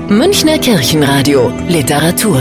Münchner Kirchenradio Literatur.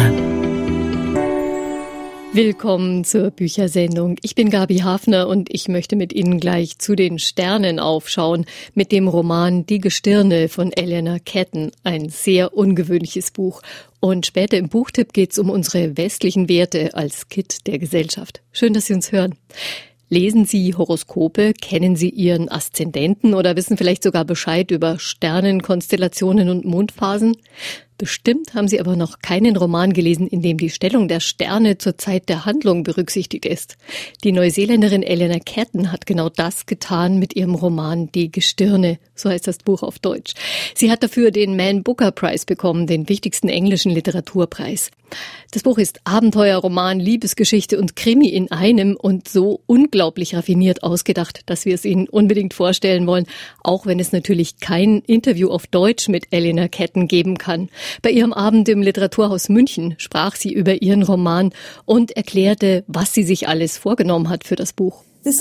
Willkommen zur Büchersendung. Ich bin Gabi Hafner und ich möchte mit Ihnen gleich zu den Sternen aufschauen mit dem Roman Die Gestirne von Eleanor Catton. Ein sehr ungewöhnliches Buch. Und später im Buchtipp geht es um unsere westlichen Werte als Kitt der Gesellschaft. Schön, dass Sie uns hören. Lesen Sie Horoskope? Kennen Sie Ihren Aszendenten oder wissen vielleicht sogar Bescheid über Sternenkonstellationen und Mondphasen? Bestimmt haben Sie aber noch keinen Roman gelesen, in dem die Stellung der Sterne zur Zeit der Handlung berücksichtigt ist. Die Neuseeländerin Eleanor Catton hat genau das getan mit ihrem Roman Die Gestirne, so heißt das Buch auf Deutsch. Sie hat dafür den Man Booker Prize bekommen, den wichtigsten englischen Literaturpreis. Das Buch ist Abenteuer, Roman, Liebesgeschichte und Krimi in einem und so unglaublich raffiniert ausgedacht, dass wir es Ihnen unbedingt vorstellen wollen, auch wenn es natürlich kein Interview auf Deutsch mit Eleanor Catton geben kann. Bei ihrem Abend im Literaturhaus München sprach sie über ihren Roman und erklärte, was sie sich alles vorgenommen hat für das Buch. Es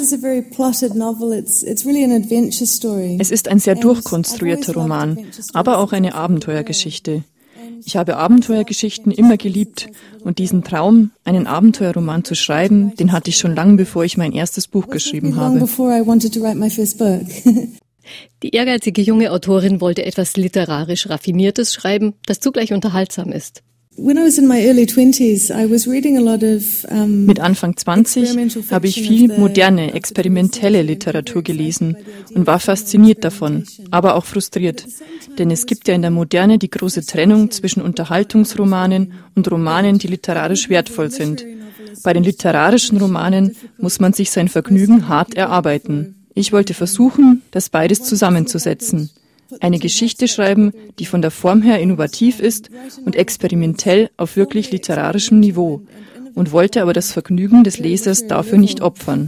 ist ein sehr durchkonstruierter Roman, aber auch eine Abenteuergeschichte. Ich habe Abenteuergeschichten immer geliebt und diesen Traum, einen Abenteuerroman zu schreiben, den hatte ich schon lange, bevor ich mein erstes Buch geschrieben habe. Die ehrgeizige junge Autorin wollte etwas literarisch Raffiniertes schreiben, das zugleich unterhaltsam ist. Mit Anfang 20 habe ich viel moderne, experimentelle Literatur gelesen und war fasziniert davon, aber auch frustriert. Denn es gibt ja in der Moderne die große Trennung zwischen Unterhaltungsromanen und Romanen, die literarisch wertvoll sind. Bei den literarischen Romanen muss man sich sein Vergnügen hart erarbeiten. Ich wollte versuchen, das beides zusammenzusetzen. Eine Geschichte schreiben, die von der Form her innovativ ist und experimentell auf wirklich literarischem Niveau und wollte aber das Vergnügen des Lesers dafür nicht opfern.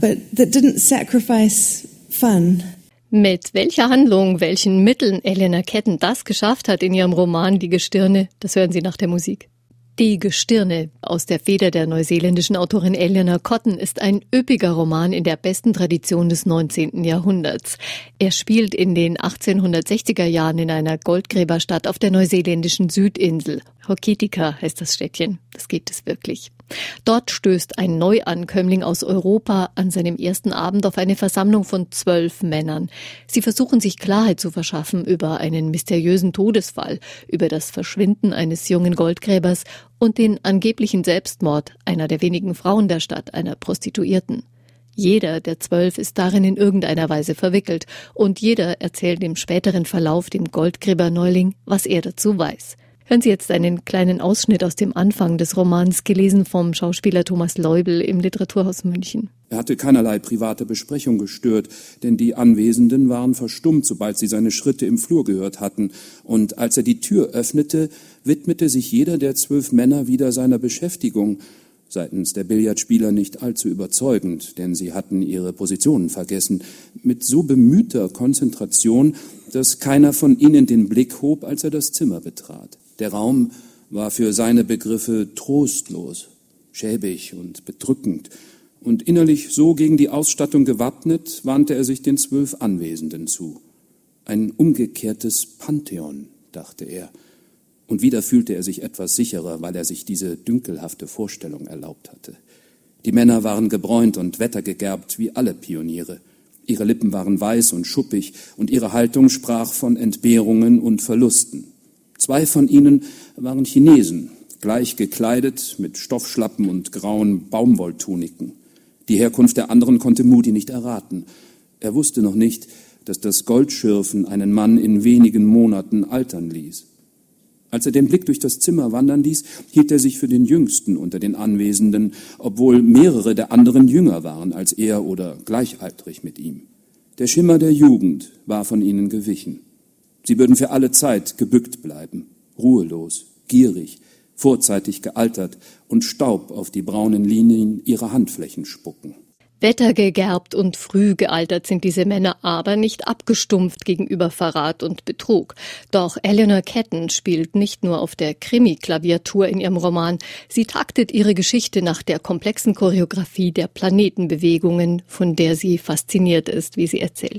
Mit welcher Handlung, welchen Mitteln Eleanor Catton das geschafft hat in ihrem Roman Die Gestirne, das hören Sie nach der Musik. Die Gestirne aus der Feder der neuseeländischen Autorin Eleanor Catton ist ein üppiger Roman in der besten Tradition des 19. Jahrhunderts. Er spielt in den 1860er Jahren in einer Goldgräberstadt auf der neuseeländischen Südinsel. Hokitika heißt das Städtchen. Das gibt es wirklich. Dort stößt ein Neuankömmling aus Europa an seinem ersten Abend auf eine Versammlung von 12 Männern. Sie versuchen sich Klarheit zu verschaffen über einen mysteriösen Todesfall, über das Verschwinden eines jungen Goldgräbers und den angeblichen Selbstmord einer der wenigen Frauen der Stadt, einer Prostituierten. Jeder der 12 ist darin in irgendeiner Weise verwickelt und jeder erzählt im späteren Verlauf dem Goldgräberneuling, was er dazu weiß. Hören Sie jetzt einen kleinen Ausschnitt aus dem Anfang des Romans, gelesen vom Schauspieler Thomas Leubel im Literaturhaus München. Er hatte keinerlei private Besprechung gestört, denn die Anwesenden waren verstummt, sobald sie seine Schritte im Flur gehört hatten. Und als er die Tür öffnete, widmete sich jeder der 12 Männer wieder seiner Beschäftigung. Seitens der Billardspieler nicht allzu überzeugend, denn sie hatten ihre Positionen vergessen. Mit so bemühter Konzentration, dass keiner von ihnen den Blick hob, als er das Zimmer betrat. Der Raum war für seine Begriffe trostlos, schäbig und bedrückend. Und innerlich so gegen die Ausstattung gewappnet, wandte er sich den 12 Anwesenden zu. Ein umgekehrtes Pantheon, dachte er. Und wieder fühlte er sich etwas sicherer, weil er sich diese dünkelhafte Vorstellung erlaubt hatte. Die Männer waren gebräunt und wettergegerbt wie alle Pioniere. Ihre Lippen waren weiß und schuppig und ihre Haltung sprach von Entbehrungen und Verlusten. 2 von ihnen waren Chinesen, gleich gekleidet mit Stoffschlappen und grauen Baumwolltuniken. Die Herkunft der anderen konnte Moody nicht erraten. Er wusste noch nicht, dass das Goldschürfen einen Mann in wenigen Monaten altern ließ. Als er den Blick durch das Zimmer wandern ließ, hielt er sich für den Jüngsten unter den Anwesenden, obwohl mehrere der anderen jünger waren als er oder gleichaltrig mit ihm. Der Schimmer der Jugend war von ihnen gewichen. Sie würden für alle Zeit gebückt bleiben, ruhelos, gierig, vorzeitig gealtert und Staub auf die braunen Linien ihrer Handflächen spucken. Wettergegerbt und früh gealtert sind diese Männer aber nicht abgestumpft gegenüber Verrat und Betrug. Doch Eleanor Catton spielt nicht nur auf der Krimi-Klaviatur in ihrem Roman, sie taktet ihre Geschichte nach der komplexen Choreografie der Planetenbewegungen, von der sie fasziniert ist, wie sie erzählt.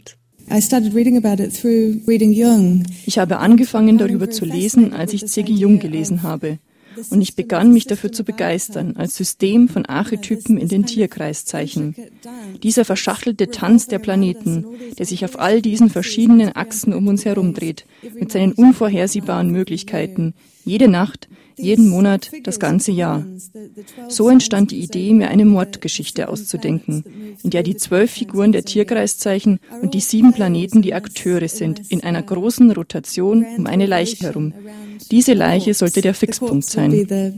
Ich habe angefangen, darüber zu lesen, als ich C.G. Jung gelesen habe. Und ich begann, mich dafür zu begeistern, als System von Archetypen in den Tierkreiszeichen. Dieser verschachtelte Tanz der Planeten, der sich auf all diesen verschiedenen Achsen um uns herum dreht, mit seinen unvorhersehbaren Möglichkeiten, jede Nacht, jeden Monat, das ganze Jahr. So entstand die Idee, mir eine Mordgeschichte auszudenken, in der die 12 Figuren der Tierkreiszeichen und die 7 Planeten die Akteure sind, in einer großen Rotation um eine Leiche herum. Diese Leiche sollte der Fixpunkt sein.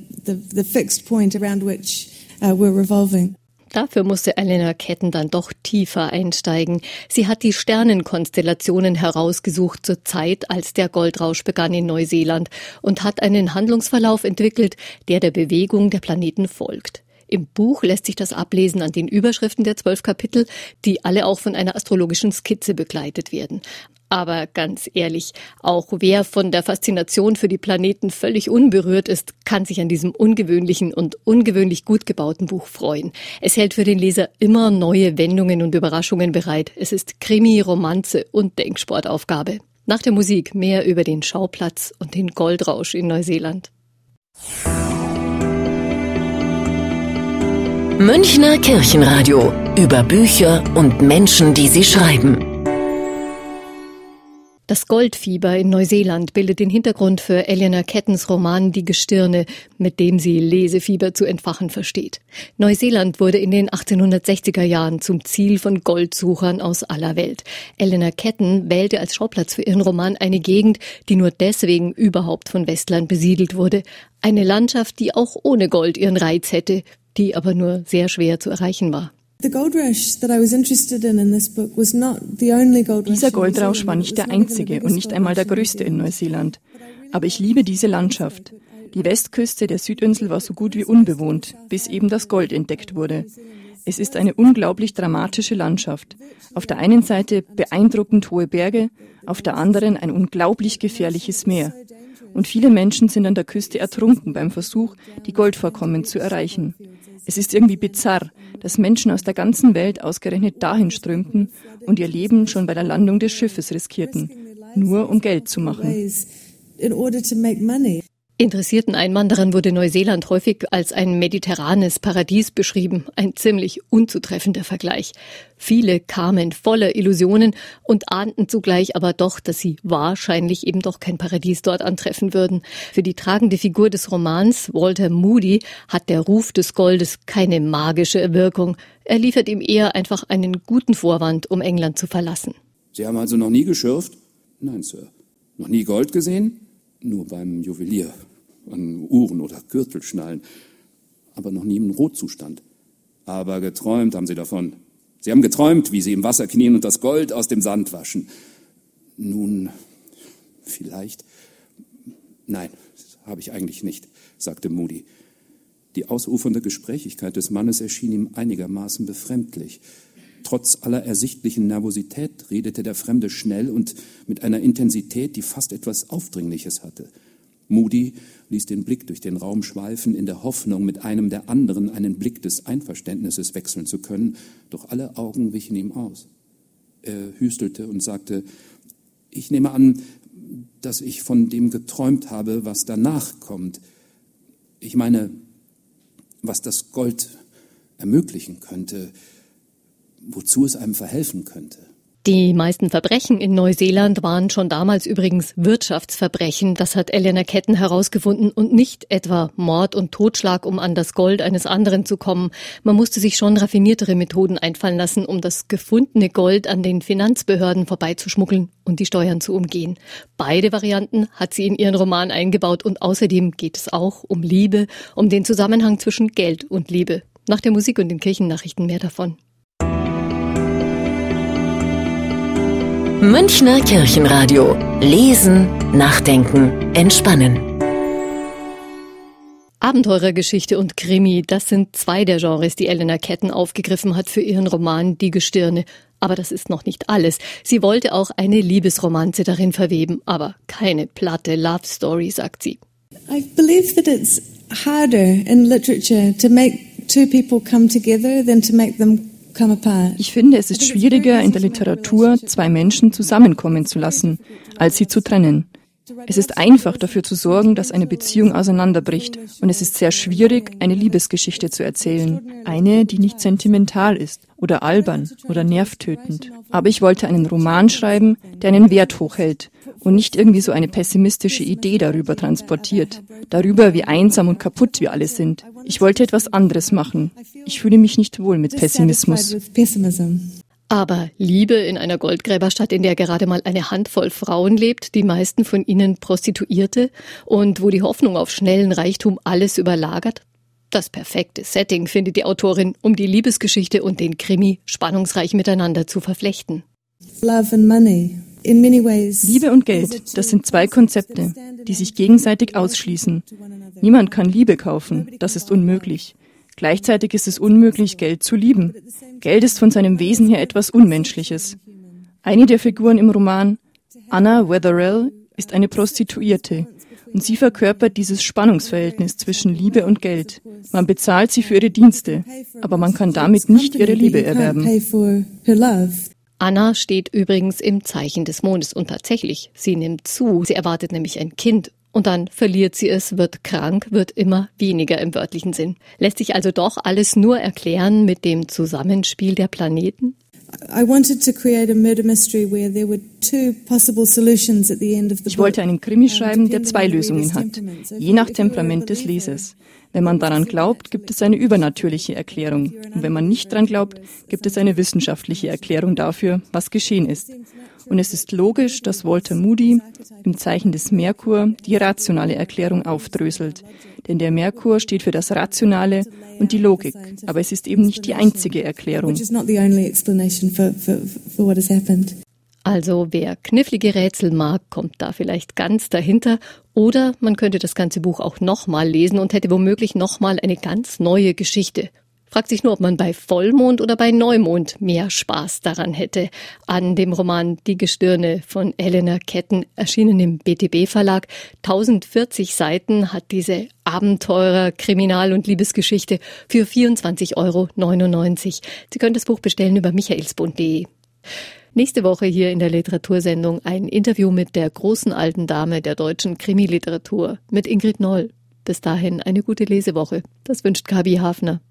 Dafür musste Eleanor Catton dann doch tiefer einsteigen. Sie hat die Sternenkonstellationen herausgesucht zur Zeit, als der Goldrausch begann in Neuseeland und hat einen Handlungsverlauf entwickelt, der der Bewegung der Planeten folgt. Im Buch lässt sich das ablesen an den Überschriften der 12 Kapitel, die alle auch von einer astrologischen Skizze begleitet werden. Aber ganz ehrlich, auch wer von der Faszination für die Planeten völlig unberührt ist, kann sich an diesem ungewöhnlichen und ungewöhnlich gut gebauten Buch freuen. Es hält für den Leser immer neue Wendungen und Überraschungen bereit. Es ist Krimi, Romanze und Denksportaufgabe. Nach der Musik mehr über den Schauplatz und den Goldrausch in Neuseeland. Münchner Kirchenradio. Über Bücher und Menschen, die sie schreiben. Das Goldfieber in Neuseeland bildet den Hintergrund für Eleanor Cattons Roman Die Gestirne, mit dem sie Lesefieber zu entfachen versteht. Neuseeland wurde in den 1860er Jahren zum Ziel von Goldsuchern aus aller Welt. Eleanor Catton wählte als Schauplatz für ihren Roman eine Gegend, die nur deswegen überhaupt von Westlern besiedelt wurde. Eine Landschaft, die auch ohne Gold ihren Reiz hätte, die aber nur sehr schwer zu erreichen war. Dieser Goldrausch war nicht der einzige und nicht einmal der größte in Neuseeland. Aber ich liebe diese Landschaft. Die Westküste der Südinsel war so gut wie unbewohnt, bis eben das Gold entdeckt wurde. Es ist eine unglaublich dramatische Landschaft. Auf der einen Seite beeindruckend hohe Berge, auf der anderen ein unglaublich gefährliches Meer. Und viele Menschen sind an der Küste ertrunken beim Versuch, die Goldvorkommen zu erreichen. Es ist irgendwie bizarr, dass Menschen aus der ganzen Welt ausgerechnet dahin strömten und ihr Leben schon bei der Landung des Schiffes riskierten, nur um Geld zu machen. Interessierten Einwanderern wurde Neuseeland häufig als ein mediterranes Paradies beschrieben, ein ziemlich unzutreffender Vergleich. Viele kamen voller Illusionen und ahnten zugleich aber doch, dass sie wahrscheinlich eben doch kein Paradies dort antreffen würden. Für die tragende Figur des Romans, Walter Moody, hat der Ruf des Goldes keine magische Wirkung. Er liefert ihm eher einfach einen guten Vorwand, um England zu verlassen. Sie haben also noch nie geschürft? Nein, Sir. Noch nie Gold gesehen? Nur beim Juwelier, an Uhren oder Gürtelschnallen, aber noch nie im Rotzustand. Aber geträumt haben Sie davon. Sie haben geträumt, wie Sie im Wasser knien und das Gold aus dem Sand waschen. Nun, vielleicht. Nein, das habe ich eigentlich nicht, sagte Moody. Die ausufernde Gesprächigkeit des Mannes erschien ihm einigermaßen befremdlich. Trotz aller ersichtlichen Nervosität redete der Fremde schnell und mit einer Intensität, die fast etwas Aufdringliches hatte. Moody ließ den Blick durch den Raum schweifen, in der Hoffnung, mit einem der anderen einen Blick des Einverständnisses wechseln zu können, doch alle Augen wichen ihm aus. Er hüstelte und sagte, ich nehme an, dass ich von dem geträumt habe, was danach kommt. Ich meine, was das Gold ermöglichen könnte, wozu es einem verhelfen könnte. Die meisten Verbrechen in Neuseeland waren schon damals übrigens Wirtschaftsverbrechen. Das hat Eleanor Catton herausgefunden und nicht etwa Mord und Totschlag, um an das Gold eines anderen zu kommen. Man musste sich schon raffiniertere Methoden einfallen lassen, um das gefundene Gold an den Finanzbehörden vorbeizuschmuggeln und die Steuern zu umgehen. Beide Varianten hat sie in ihren Roman eingebaut und außerdem geht es auch um Liebe, um den Zusammenhang zwischen Geld und Liebe. Nach der Musik und den Kirchennachrichten mehr davon. Münchner Kirchenradio. Lesen, nachdenken, entspannen. Abenteurergeschichte und Krimi, das sind zwei der Genres, die Eleanor Catton aufgegriffen hat für ihren Roman Die Gestirne. Aber das ist noch nicht alles. Sie wollte auch eine Liebesromanze darin verweben, aber keine platte Love Story, sagt sie. I believe that it's harder in literature to make two people come together than to make them Ich finde, es ist schwieriger, in der Literatur zwei Menschen zusammenkommen zu lassen, als sie zu trennen. Es ist einfach, dafür zu sorgen, dass eine Beziehung auseinanderbricht. Und es ist sehr schwierig, eine Liebesgeschichte zu erzählen. Eine, die nicht sentimental ist oder albern oder nervtötend. Aber ich wollte einen Roman schreiben, der einen Wert hochhält und nicht irgendwie so eine pessimistische Idee darüber transportiert. Darüber, wie einsam und kaputt wir alle sind. Ich wollte etwas anderes machen. Ich fühle mich nicht wohl mit Pessimismus. Aber Liebe in einer Goldgräberstadt, in der gerade mal eine Handvoll Frauen lebt, die meisten von ihnen Prostituierte und wo die Hoffnung auf schnellen Reichtum alles überlagert? Das perfekte Setting findet die Autorin, um die Liebesgeschichte und den Krimi spannungsreich miteinander zu verflechten. Liebe und Geld, das sind zwei Konzepte, die sich gegenseitig ausschließen. Niemand kann Liebe kaufen, das ist unmöglich. Gleichzeitig ist es unmöglich, Geld zu lieben. Geld ist von seinem Wesen her etwas Unmenschliches. Eine der Figuren im Roman, Anna Wetherell, ist eine Prostituierte und sie verkörpert dieses Spannungsverhältnis zwischen Liebe und Geld. Man bezahlt sie für ihre Dienste, aber man kann damit nicht ihre Liebe erwerben. Anna steht übrigens im Zeichen des Mondes und tatsächlich, sie nimmt zu. Sie erwartet nämlich ein Kind. Und dann verliert sie es, wird krank, wird immer weniger im wörtlichen Sinn. Lässt sich also doch alles nur erklären mit dem Zusammenspiel der Planeten? Ich wollte einen Krimi schreiben, der zwei Lösungen hat, je nach Temperament des Lesers. Wenn man daran glaubt, gibt es eine übernatürliche Erklärung. Und wenn man nicht daran glaubt, gibt es eine wissenschaftliche Erklärung dafür, was geschehen ist. Und es ist logisch, dass Walter Moody im Zeichen des Merkur die rationale Erklärung aufdröselt. Denn der Merkur steht für das Rationale und die Logik. Aber es ist eben nicht die einzige Erklärung. Also wer knifflige Rätsel mag, kommt da vielleicht ganz dahinter. Oder man könnte das ganze Buch auch nochmal lesen und hätte womöglich nochmal eine ganz neue Geschichte. Fragt sich nur, ob man bei Vollmond oder bei Neumond mehr Spaß daran hätte. An dem Roman Die Gestirne von Eleanor Catton, erschienen im BTB-Verlag. 1040 Seiten hat diese Abenteurer-, Kriminal- und Liebesgeschichte für 24,99 €. Sie können das Buch bestellen über michaelsbund.de. Nächste Woche hier in der Literatursendung ein Interview mit der großen alten Dame der deutschen Krimiliteratur, mit Ingrid Noll. Bis dahin eine gute Lesewoche. Das wünscht Gabi Hafner.